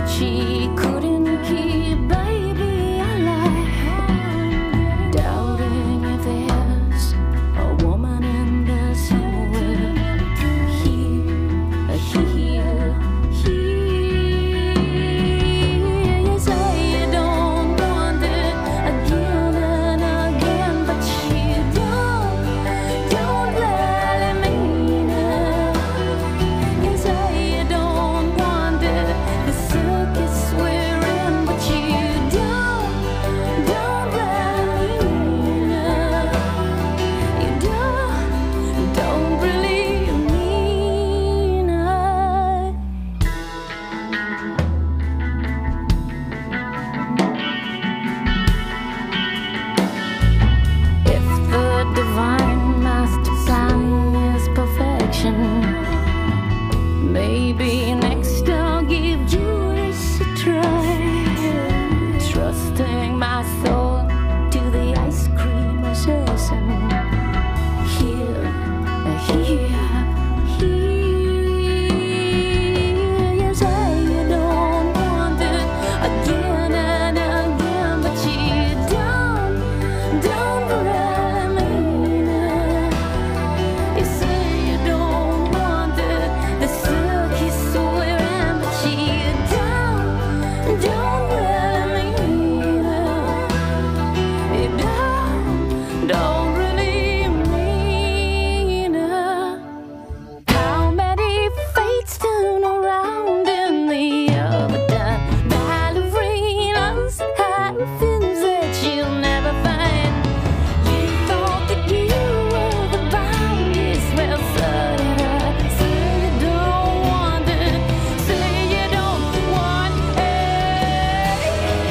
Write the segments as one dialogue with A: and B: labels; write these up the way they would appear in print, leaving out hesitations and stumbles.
A: but she couldn't keep baby alive. Doubting if there's a woman in the somewhere. Here, you say you don't want it again and again, but you don't really mean it. You say you don't want it, the circus we're in, but you don't really mean it. You don't really mean it. If the divine master plan is perfection, maybe next I'll give Judas a try. Trusting my soul to the ice cream assassin. Here, you say you don't want it again and again, but you don't really mean it. You say you don't want it, the circus we're in, but you don't really mean it. You don't really mean it. How many fates turn around in the overdone ballerinas have fins that you'll never find. You thought that you were the bounties, well, so did I. Say you don't want it, say you don't want it.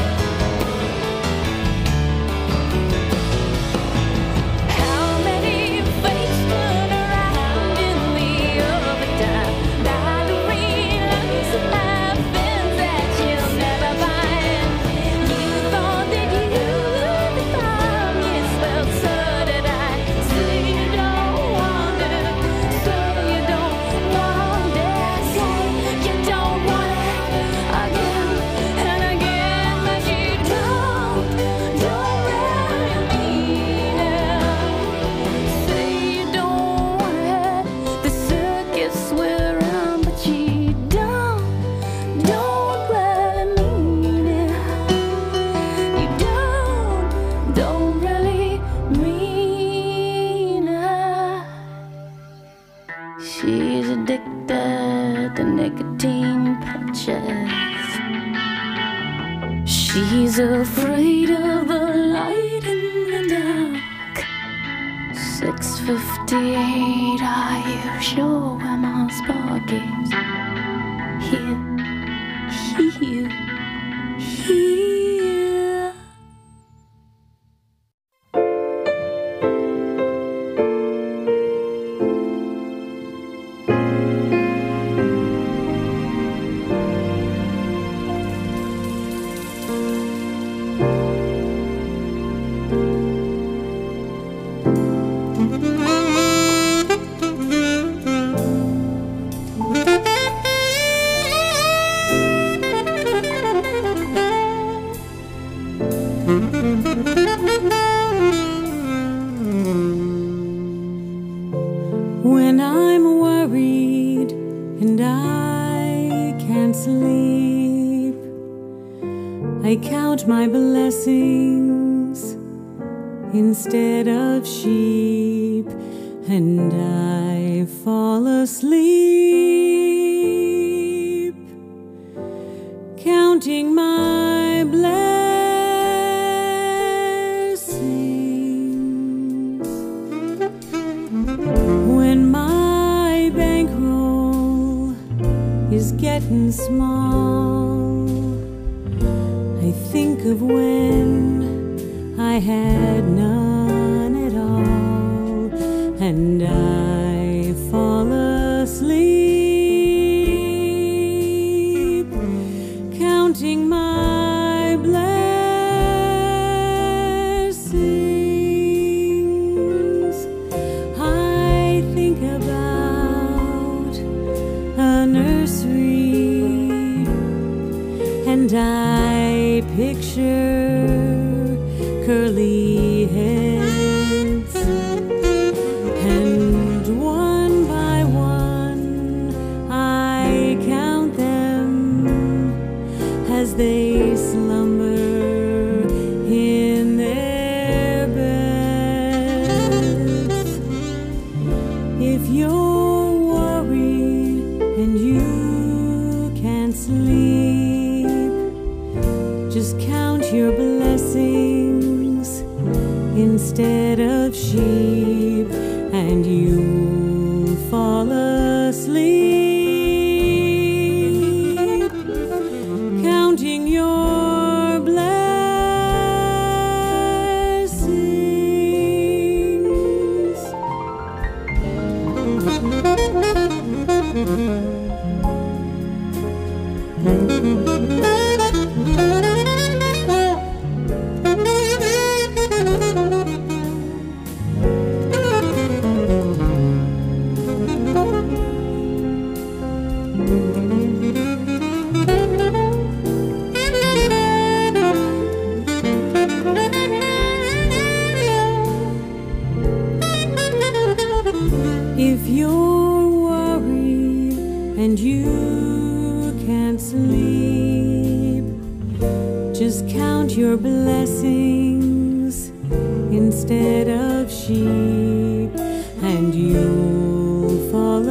A: How many fates turn around in the overdone ballerinas have fins that you'll never find. You thought that you were the bounties, well, so did I. Say you don't want it, say you don't want it, say you don't want it again and again, but you don't really mean it. Say you don't want it, the circus we're in, but you don't really mean it. You don't really mean it. She's addicted to nicotine patches. She's afraid of the light in the dark. 6:58, are you sure where my spark is? Here.
B: When I'm worried and I can't sleep, I count my blessings instead of sheep, and I fall asleep, counting my blessings. When my bankroll is getting small, I think of when I had none at all, and I fall asleep, counting my blessings. I think about a nursery And I picture curly heads, and one by one I count them as they slumber in their beds. If you're worried and you can't sleep, just count your blessings instead of sheep, and you'll fall asleep. Counting your blessings. If you're worried and you can't sleep, just count your blessings instead of sheep, and you'll fall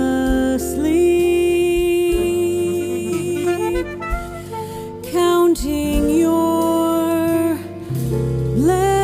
B: asleep. Counting your blessings.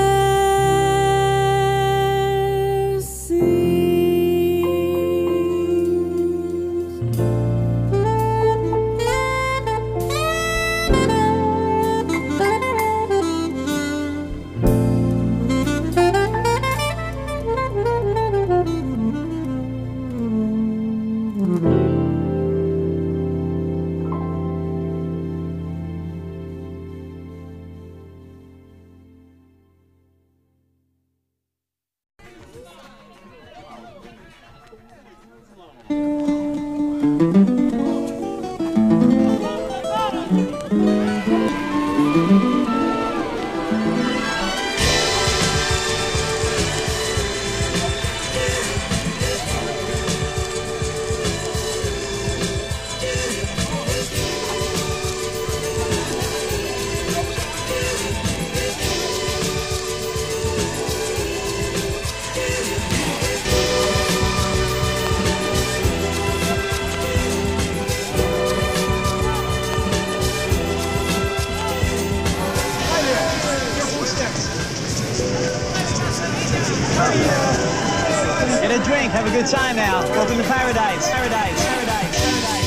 C: Get a drink, have a good time now. Welcome to paradise. Paradise, paradise, paradise.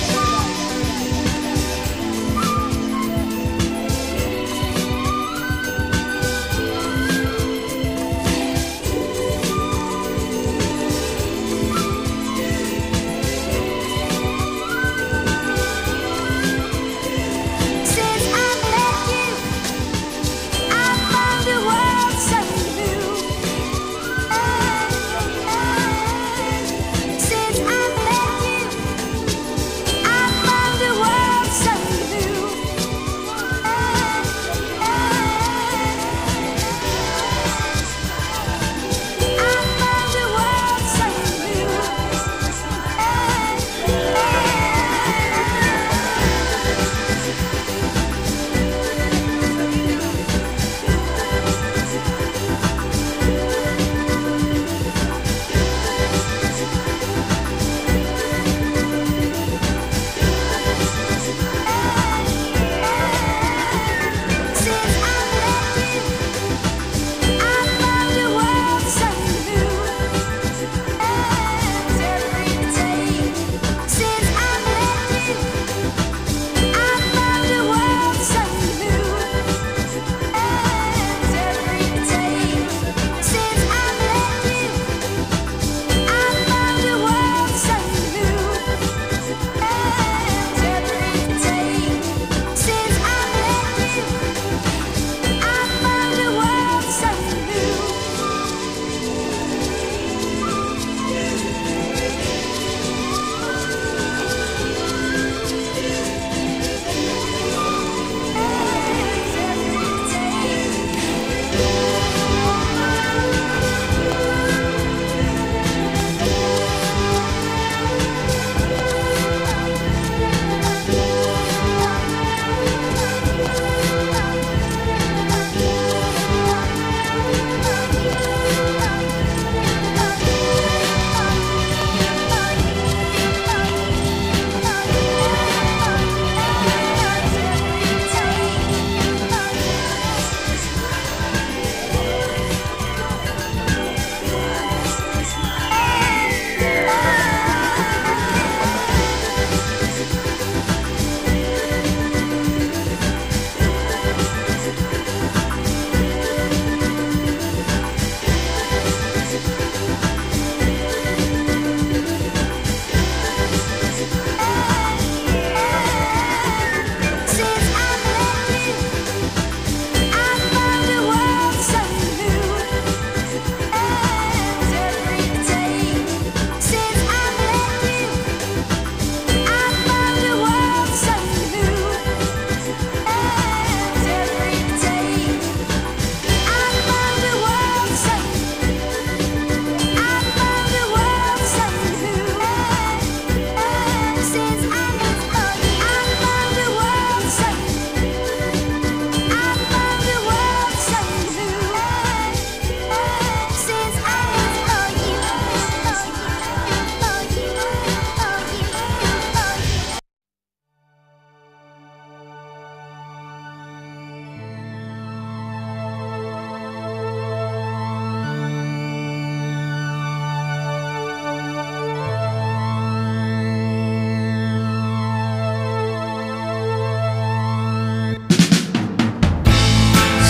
A: Since I met you, I found a world so new. Since I met you,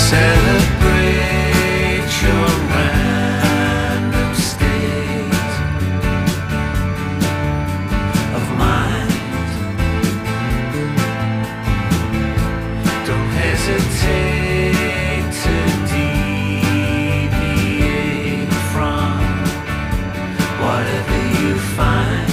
D: Celebrate your random state of mind. Don't hesitate to deviate from whatever you find.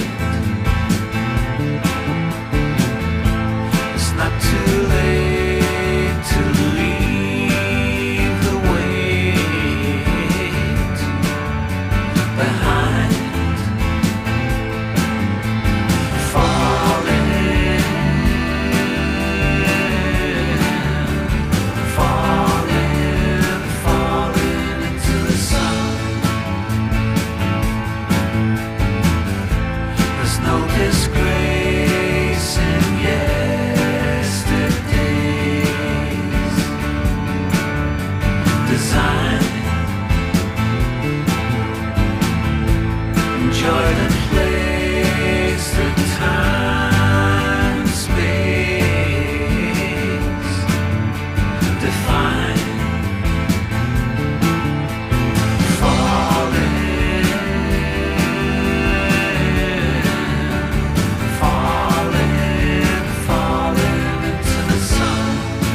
D: It's not too late to leave the weight behind. Falling, falling, falling into the sun. There's no disgrace in yesterday's design. Enjoy the place, the time and space define. Falling, falling, falling into the sun.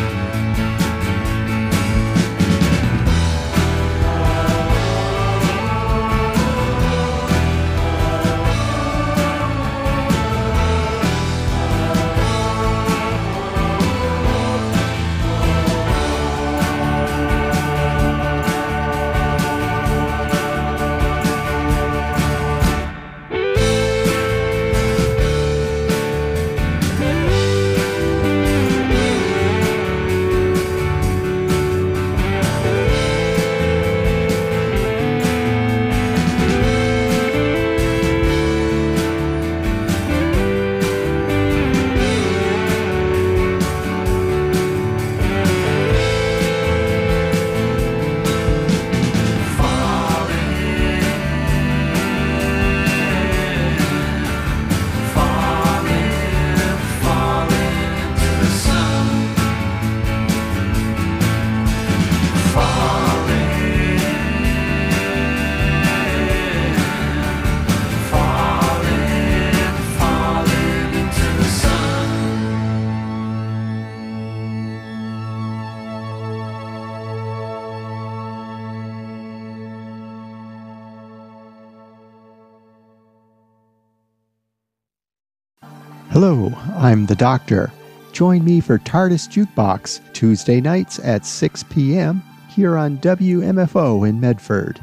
E: Hello, I'm the Doctor. Join me for TARDIS Jukebox, Tuesday nights at 6 p.m. here on WMFO in Medford.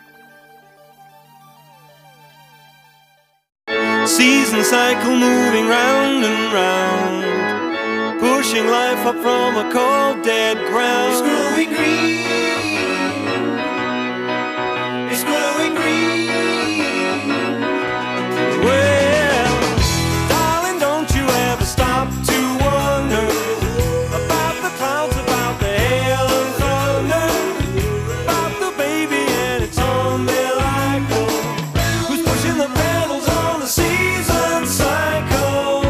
F: Season cycle moving round and round, pushing life up from a cold dead ground. It's growing green, it's growing green. Well, darling, don't you ever stop to wonder about the clouds, about the hail and thunder, about the baby and its umbilical, who's pushing the pedals on the season cycle.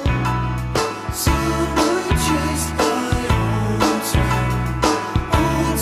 F: Someone chased by old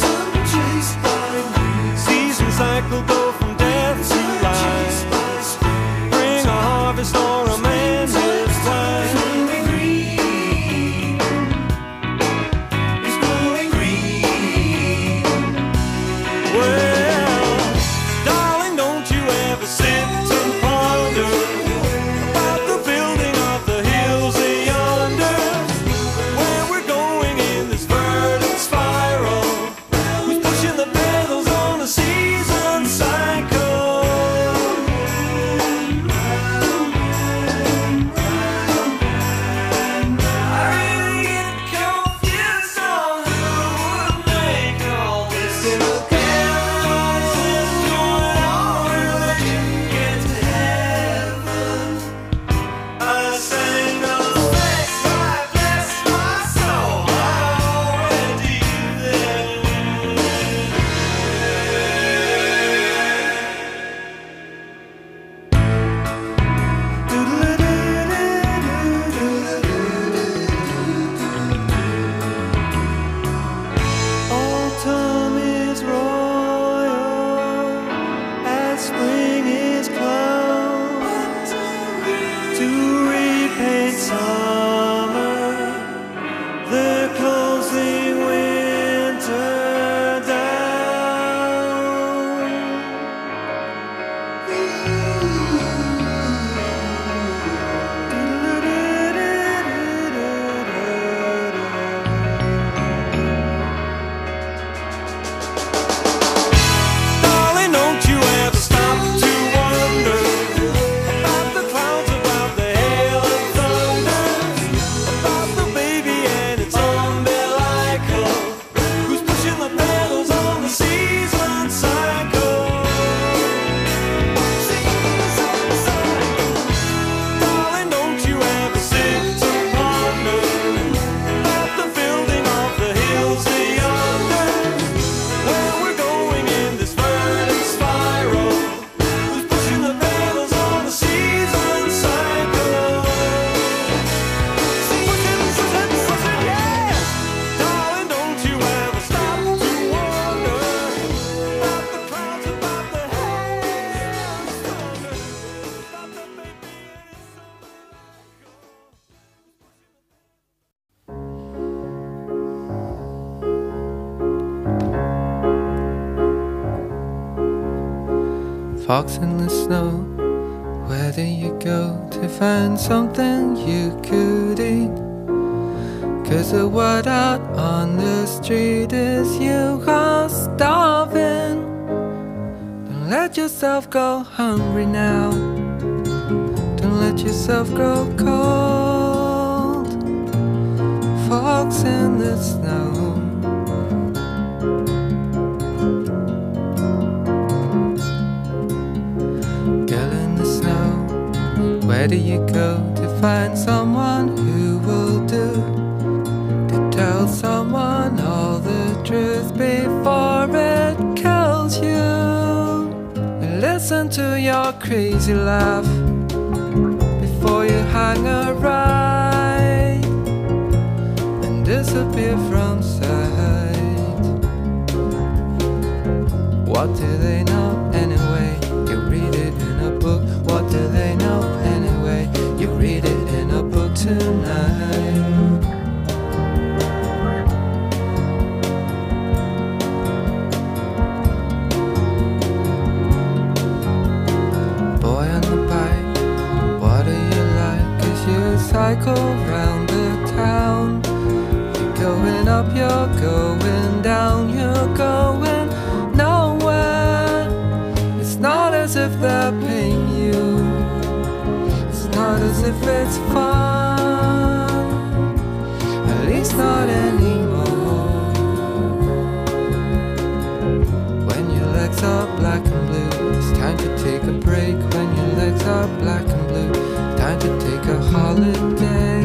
G: Fox in the snow, where do you go to find something you could eat? 'Cause the word out on the street is you are starving. Don't let yourself go hungry now. Don't let yourself grow cold. Fox in the snow. Girl in the snow, where do you go to find someone who will do? To tell someone all the truth before it kills you. And listen to your crazy laugh before you hang a right and disappear from sight. What do they know anyway? You read it in a book. What do they know anyway? You read it in a book tonight. Boy on the bike, what do you like? 'Cause you cycle round the town. You're going up, you're going down, you're going nowhere. It's not as if they're paying you. It's not as if it's fun. At least not anymore. When your legs are black and blue, it's time to take a break. When your legs are black and blue, time to take a holiday.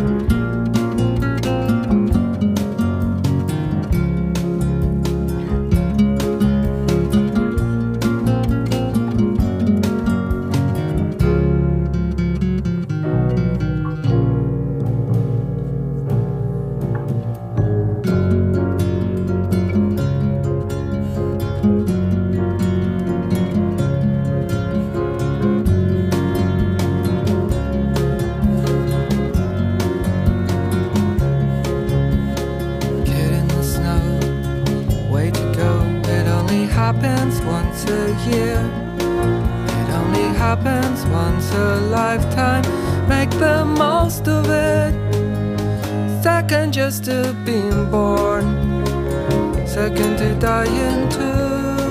G: Kid in the snow, way to go. It only happens once a year. It only happens once a lifetime. Make the most of it. Second just to being born, second to dying too.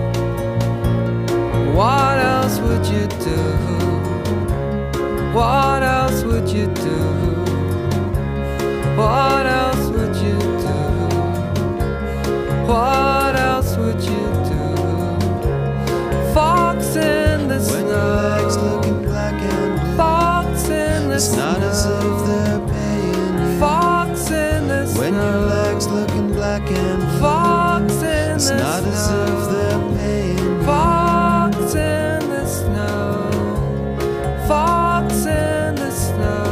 G: What else would you do? What else would you do? What else would you do? What else would you do? Fox in the
H: When your legs
G: snow.
H: looking black and blue,
G: Fox in the
H: it's
G: snow.
H: not as if they're paying you.
G: Fox in the snow.
H: When your legs looking black and blue,
G: Fox in
H: it's
G: the
H: not as
G: snow.
H: if they're paying you.
G: Fox in the snow. Fox in the snow.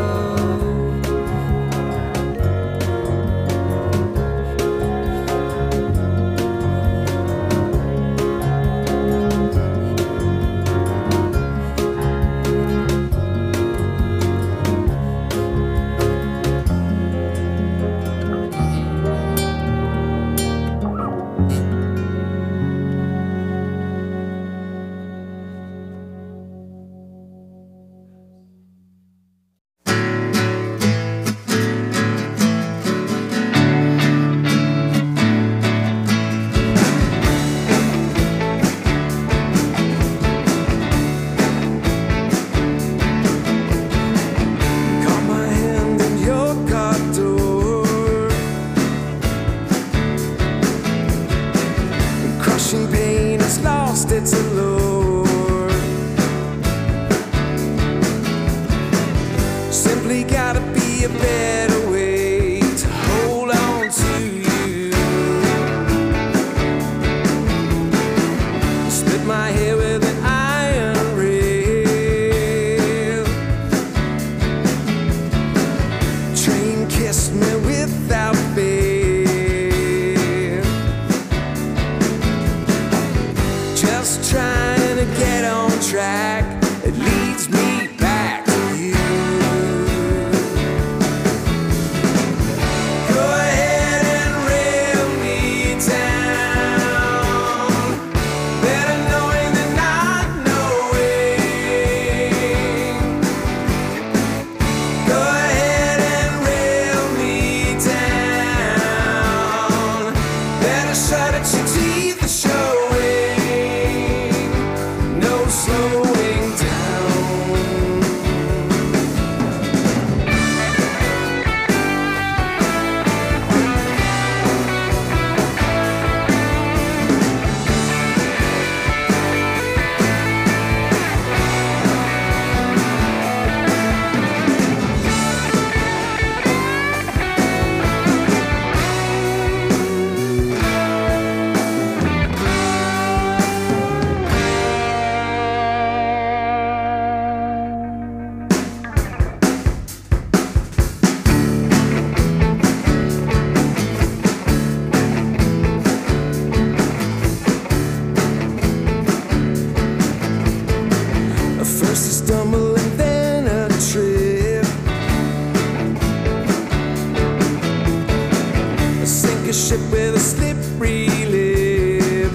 F: ship with a slippery lip.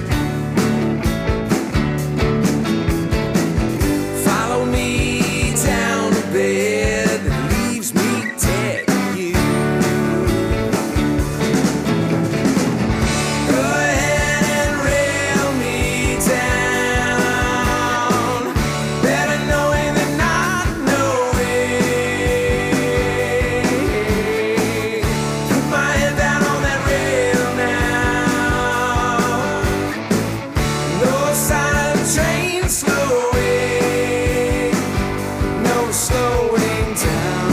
F: Follow me down to bed that leaves me dead to you. Go ahead and rail me down, better knowing than not knowing. Put my head down on that rail now. No sign of the train slowing, no slowing down.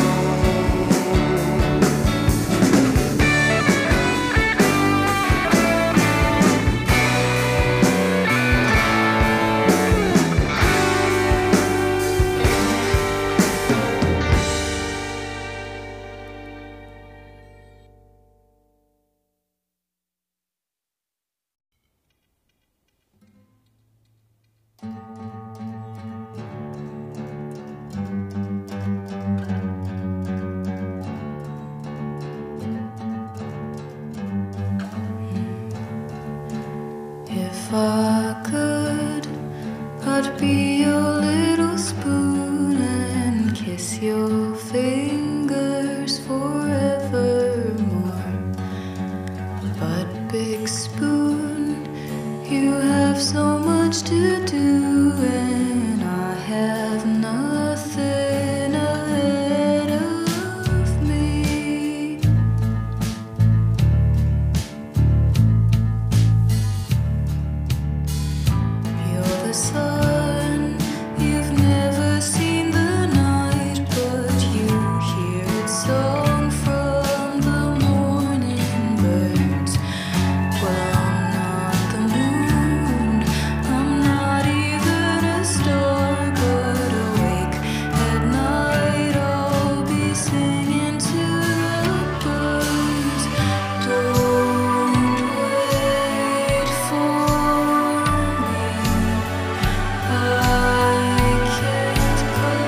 A: If I could, I'd be your little spoon and kiss your fingers forevermore. But big spoon, you have so much to do, and I have nothing ahead of me. You're the sun, you've never seen the night, but you hear its song from the morning birds. Well, I'm not the moon, I'm not even a star, but awake at night I'll be singing to the birds. Don't wait for me, I can't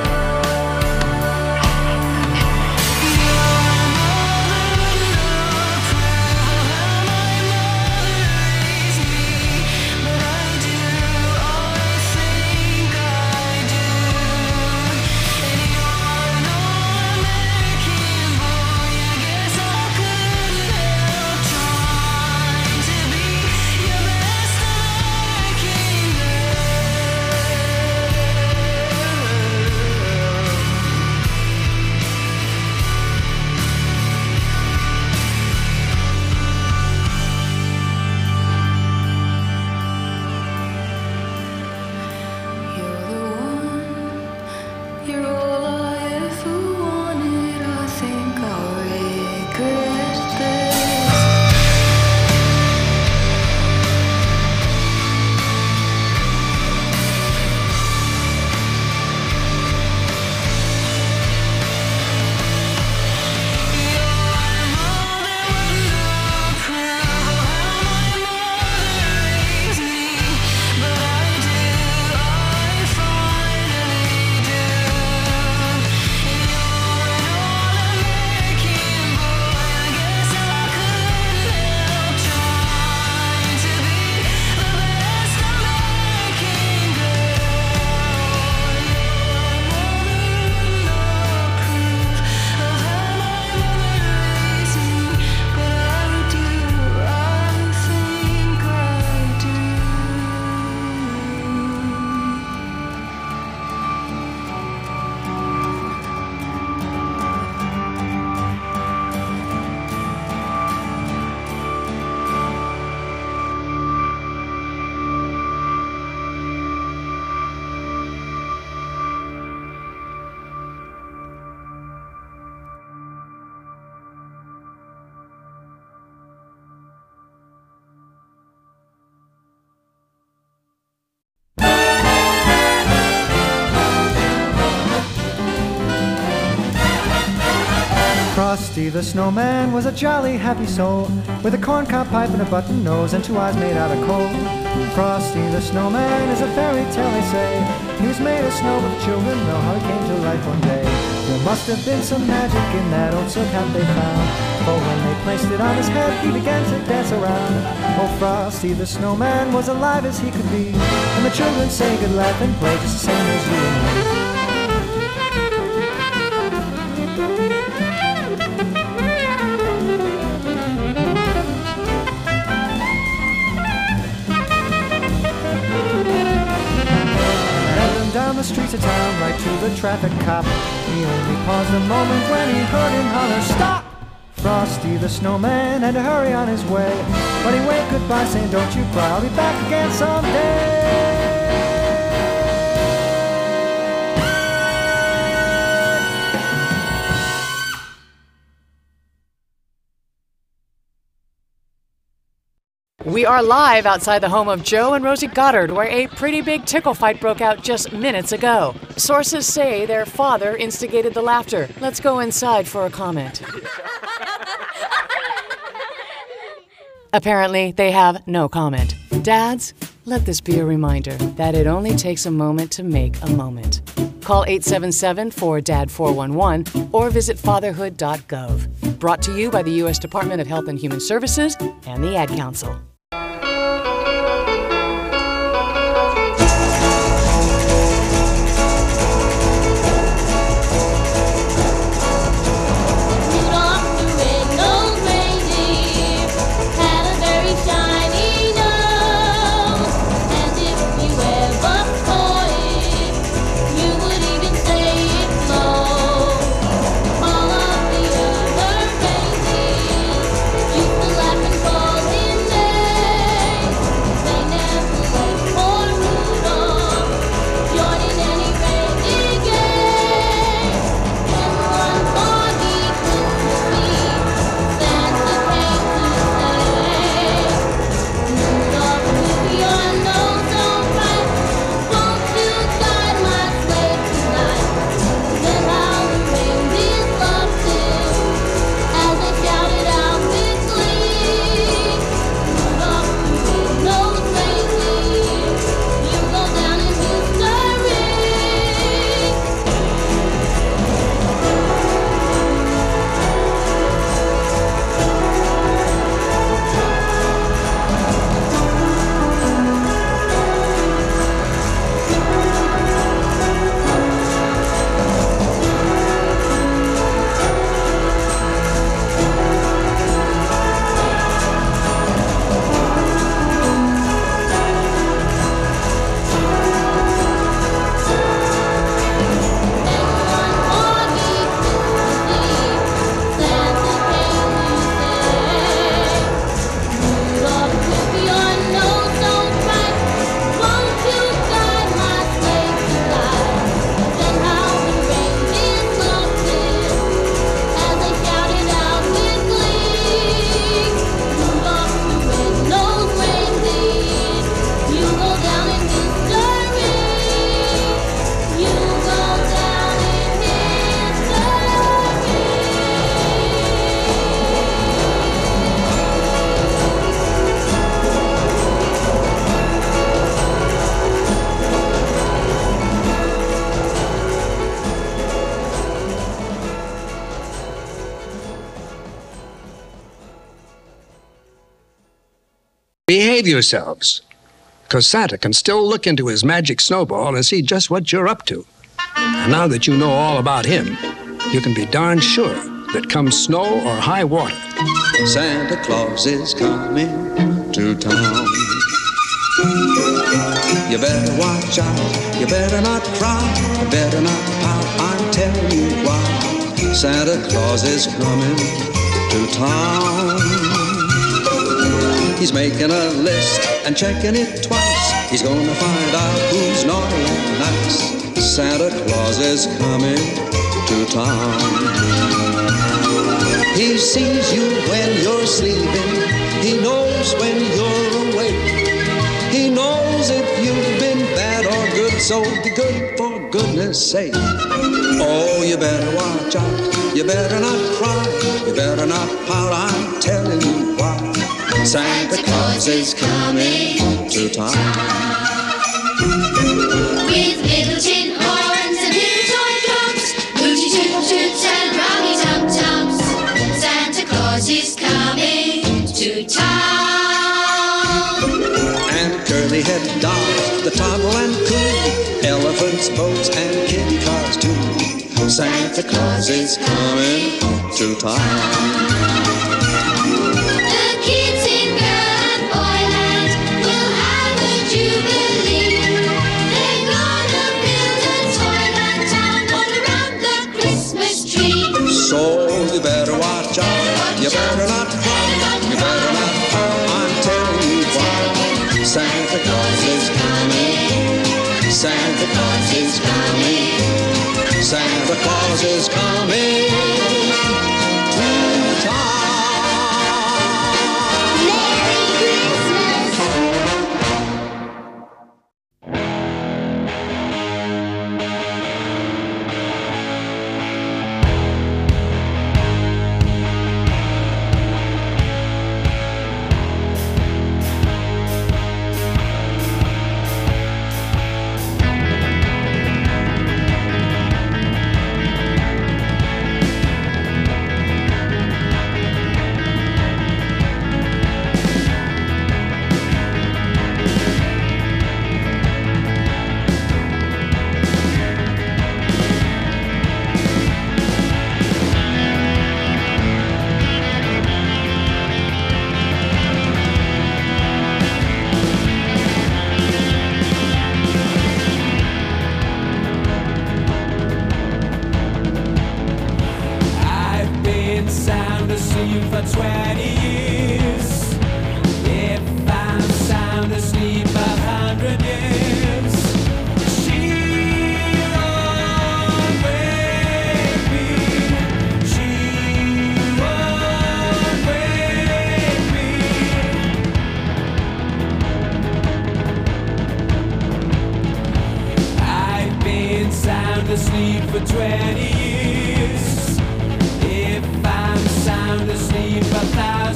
A: You're all I ever wanted. I think I'll regret this.
I: Frosty the snowman was a jolly happy soul, with a corncob pipe and a button nose and two eyes made out of coal. Frosty the snowman is a fairy tale, they say. He was made of snow, but the children know how he came to life one day. There must have been some magic in that old silk hat they found, for when they placed it on his head, he began to dance around. Oh, Frosty the Snowman was alive as he could be, and the children sang and laughed and played just the same as you and me. Down the streets of town, right to the traffic cop. He only paused a moment when he heard him holler, "Stop!" Frosty the Snowman had to hurry on his way, but he waved goodbye saying, "Don't you cry, I'll be back again someday."
J: We are live outside the home of Joe and Rosie Goddard, where a pretty big tickle fight broke out just minutes ago. Sources say their father instigated the laughter. Let's go inside for a comment. Apparently, they have no comment. Dads, let this be a reminder that it only takes a moment to make a moment. Call 877-4DAD-411 or visit fatherhood.gov. Brought to you by the U.S. Department of Health and Human Services and the Ad Council.
K: Behave yourselves, because Santa can still look into his magic snowball and see just what you're up to. And now that you know all about him, you can be darn sure that come snow or high water,
H: Santa Claus is coming to town. You better watch out, you better not cry, you better not pout, I'm telling you why. Santa Claus is coming to town. He's making a list and checking it twice. He's gonna find out who's naughty and nice. Santa Claus is coming to town. He sees you when you're sleeping. He knows when you're awake. He knows if you've been bad or good, so be good for goodness sake. Oh, you better watch out. You better not cry. You better not pout. I'm telling you why. Santa Claus is coming to town.
A: With little tin horns and little toy drums, hooty toot toots and rowdy tum tums. Santa Claus is
L: is coming to town.
H: And curly-headed dolls that toggle and coo, elephants, boats, and kitty cars too. Santa Claus is coming to town.
L: The kids in girl and boyland will have a jubilee. They're gonna build a toyland town all around the Christmas tree.
H: So you better watch out, you better not cry, you better not cry, I'm telling you why. Santa Claus is coming, Santa Claus is coming, Santa Claus is coming to town.
L: Merry Christmas!
F: I've been sound asleep for 20 years. If I'm sound asleep 100 years, she'll wake me. She'll wake me. I've been sound asleep for 20 years. If I'm sound asleep 1,000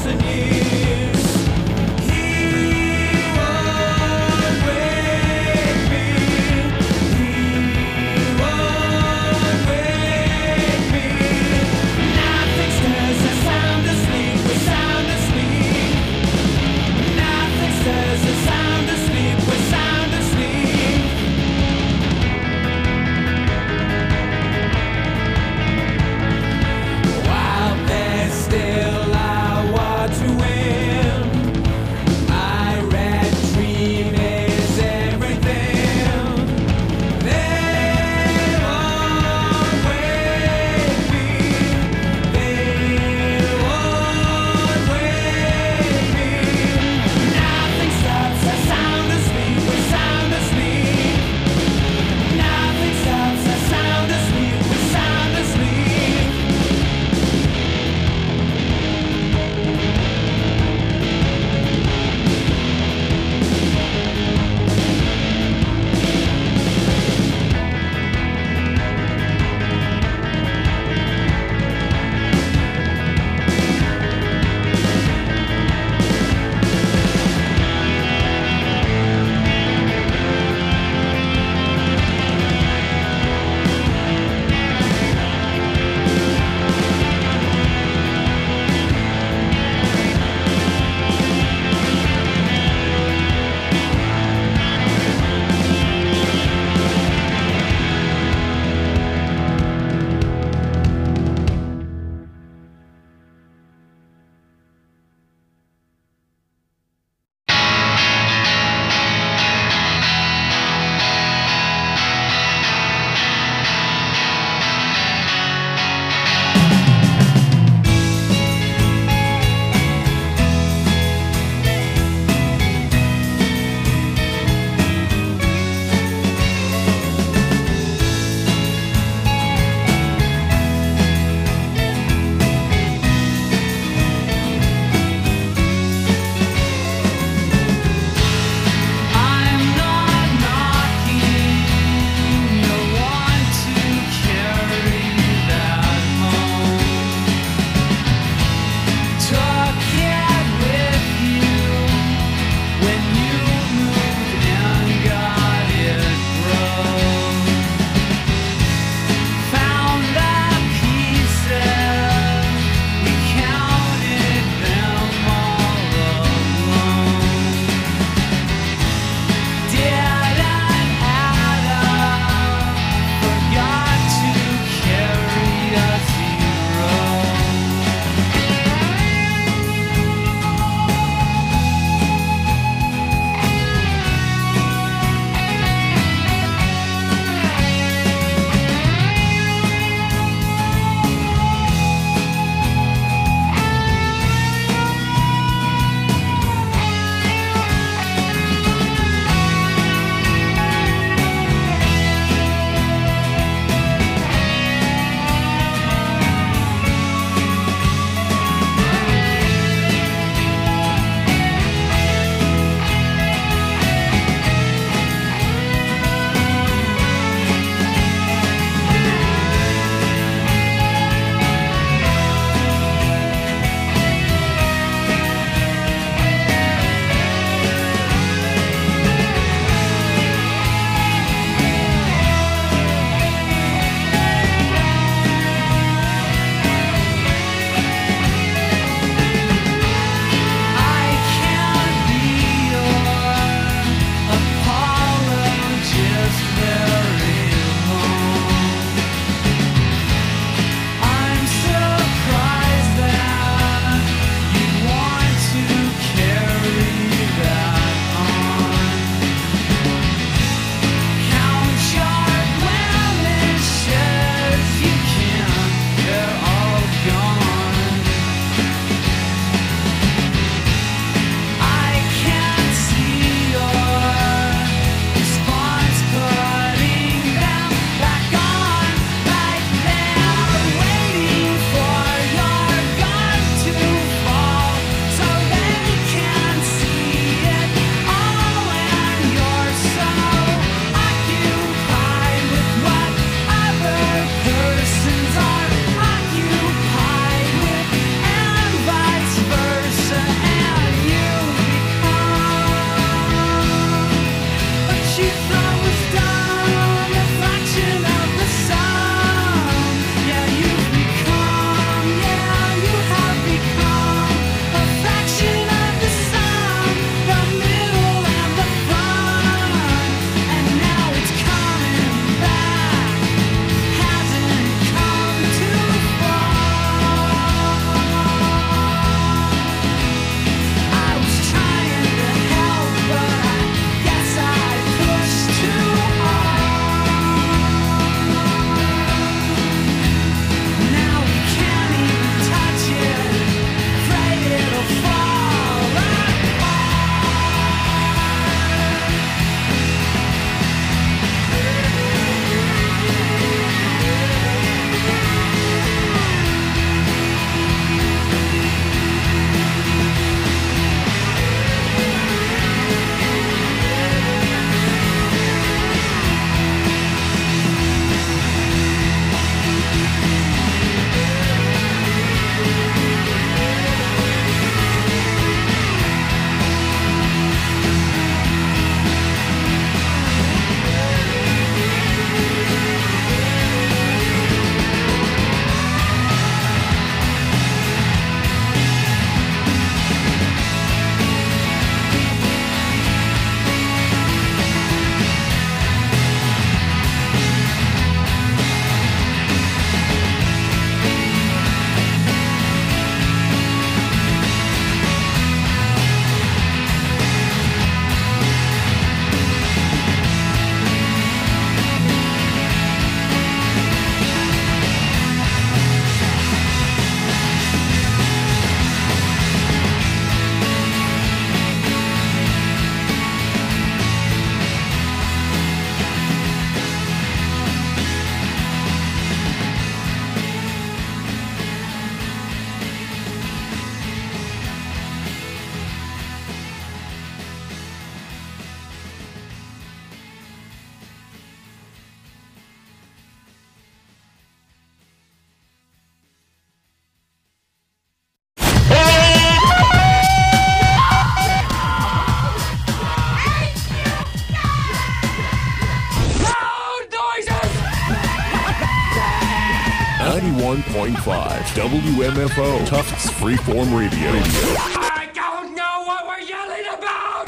M: WMFO, Tufts Freeform Radio.
D: I don't know what we're yelling about!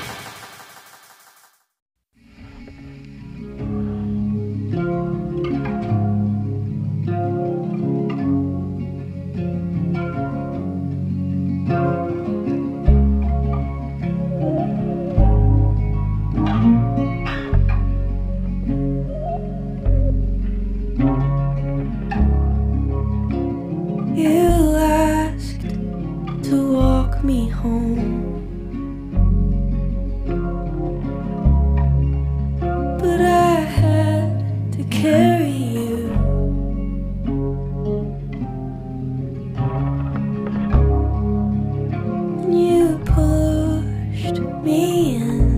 B: You asked to walk me home, but I had to carry you. And you pushed me in,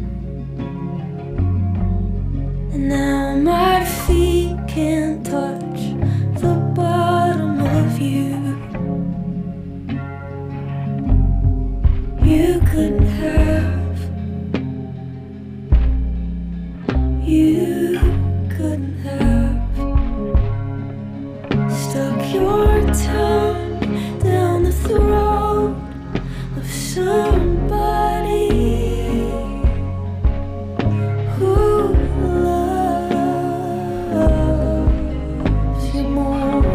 B: and now my feet can't touch the bottom of you. You couldn't have, you couldn't have stuck your tongue down the throat of somebody who loves you more.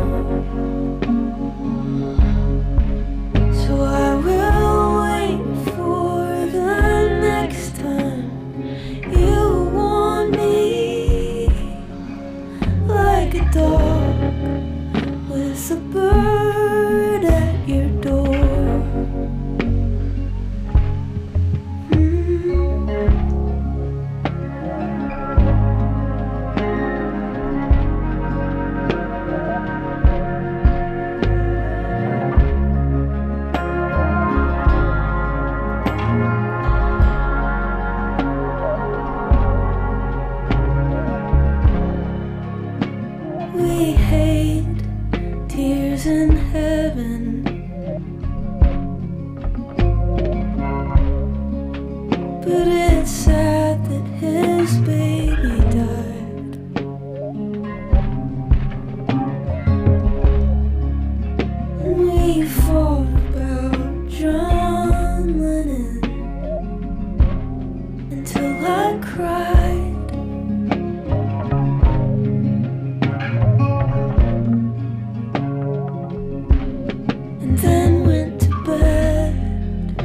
B: So I will wait for the next time you want me, like a dog with a bird at your door. We hate tears in heaven, but it's sad that his baby died. And we fought about John Lennon until I cried. And then went to bed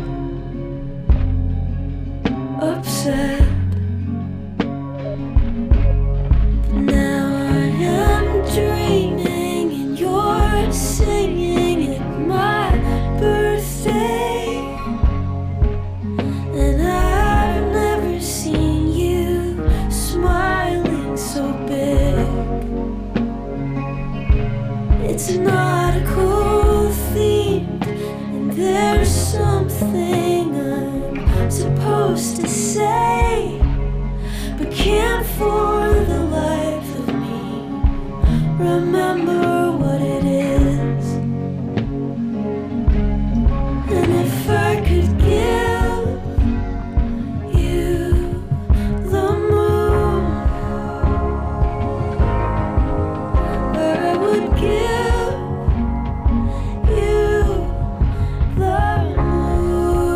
B: upset. But now I am dreaming and you're singing at my birthday. And I've never seen you smiling so big. It's not a cool theme, and there's something I'm supposed to say, but can't for the life of me remember what it is. And if I could give you the moon, I would give you the moon.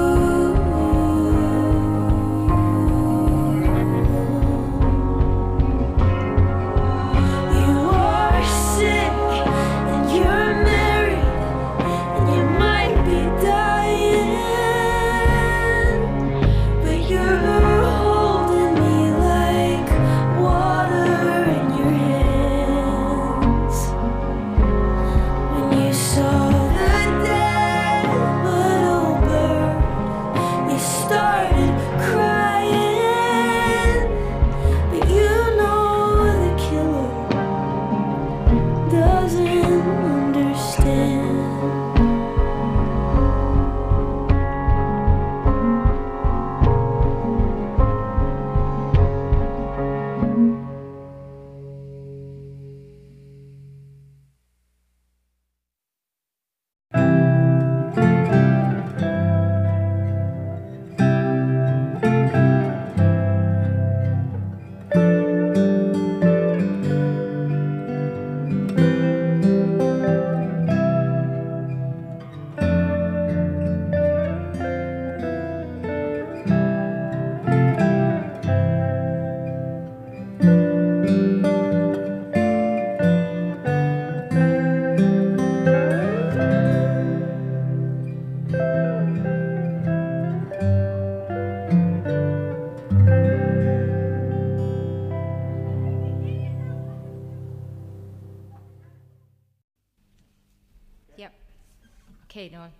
N: Yep. Okay, Noah.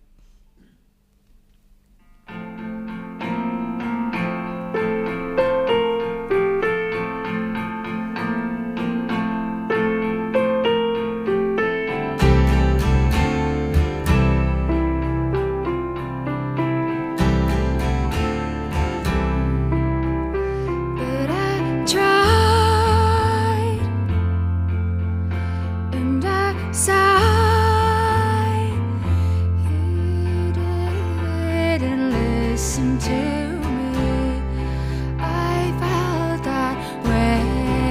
B: But I tried and I sighed. He didn't listen to me. I felt that way.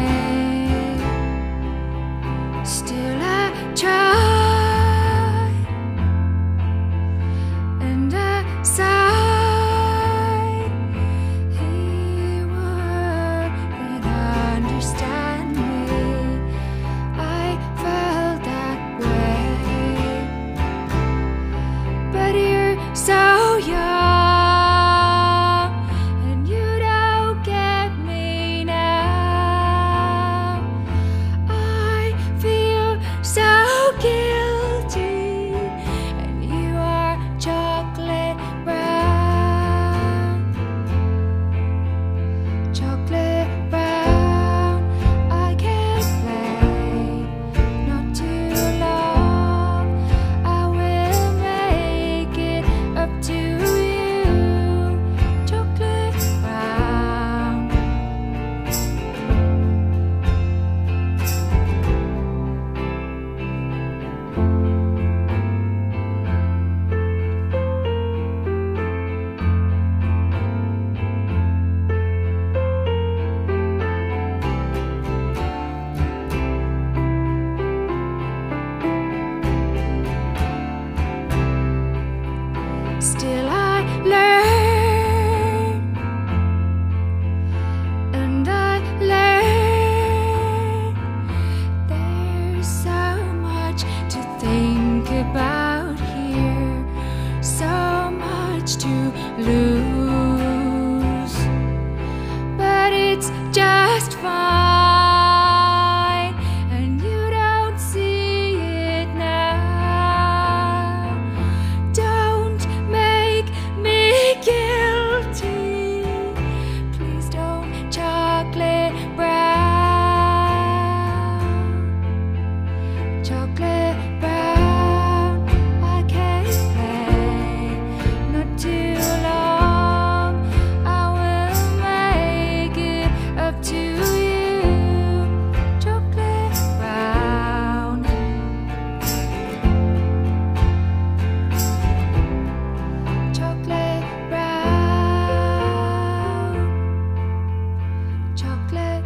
B: Still I tried and I sighed. He wouldn't understand me. I felt that way. But you're so young, and you don't get me now. I feel so guilty, and you are chocolate brown. Chocolate brown. I can't play, not too long. I will make it up to you. Chocolate brown. Still I learn, and I learn. There's so much to think about here, so much to lose, but it's just fine, and you don't see it now. Don't make me guilty. Please don't. Chocolate brown. Chocolate brown. I can't play, not too long. I will make it up to you. Chocolate brown. Chocolate brown. Chocolate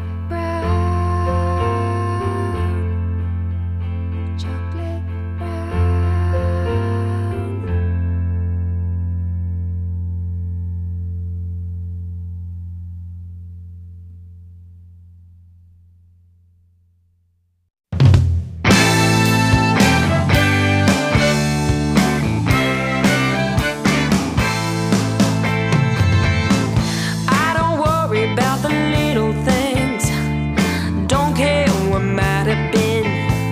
B: brown. Chocolate brown.
A: I don't worry about the little things. Don't care what might have been.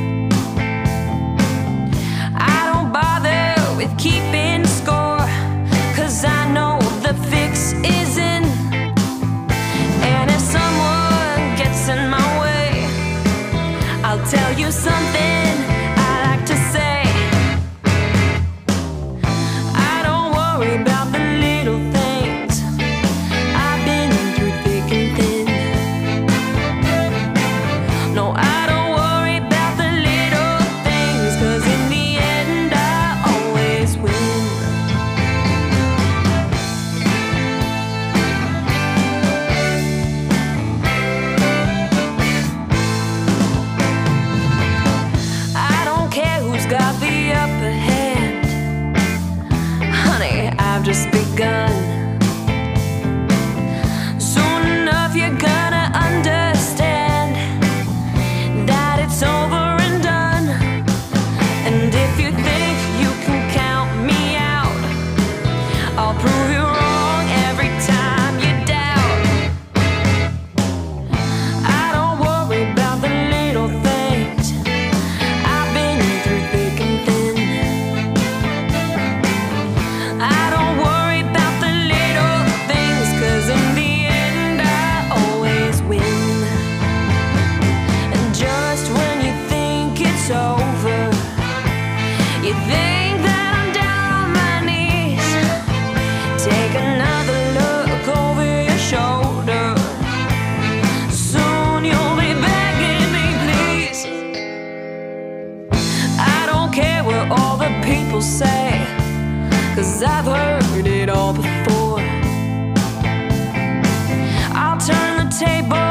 A: I don't bother with keeping score, 'cause I know the fix is in. And if someone gets in my way, I'll tell you something I like to say. I don't worry about the little things. I've been through thick and thin. No, I don't worry about the little things, 'cause in the end I always win. I don't care who's got the upper hand. Honey, I've just begun. Soon enough you're gonna understand that it's over and done. And if you think you can count me out,
O: 'cause I've heard it all before. I'll turn the table